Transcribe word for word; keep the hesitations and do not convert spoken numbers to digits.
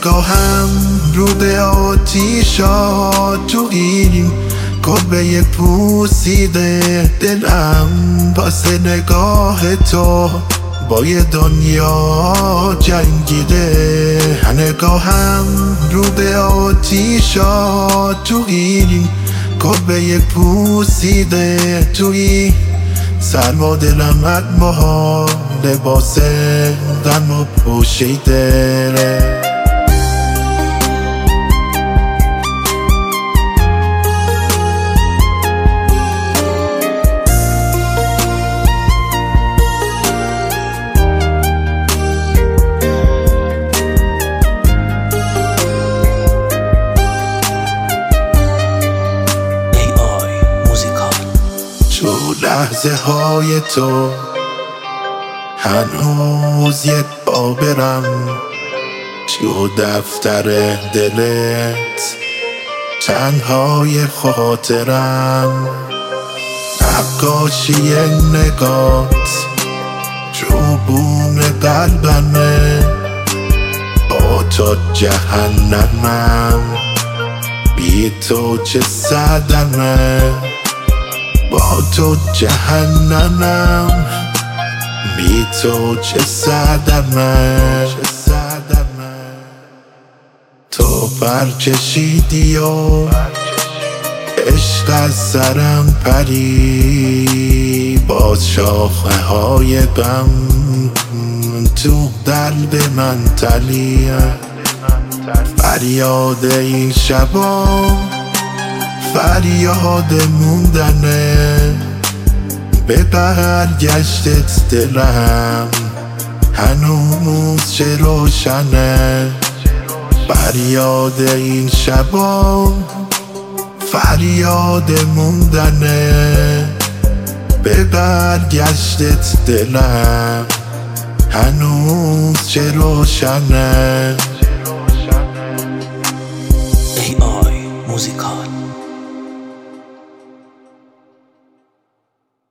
نگاهم رود آتیشا تویی کلبه پوسیده دلم واسه نگاه تو با یه دنیا جنگیده. نگاهم رود آتیشا تویی کلبه پوسیده تویی سرما دلم اما لباس غم و پوشیده. تو لحظه های تو هنوز یک پا برم تو دفتر دلت تنهای خاطرم نقاشی نگات رو بوم قلبمه با تو جهنمم بی تو چه صدمه با تو جهنمم بی تو چه صدمه. تو برکشیدی و عشق از سرم پری باز شاخه های غم تو قلب من تلی فریاد این شبا فریاد موندنه به برگشتت دلم هنوز چه روشنه. فریاد این شبا فریاد موندنه به برگشتت دلم هنوز چه روشنه. ای آی موزیکال.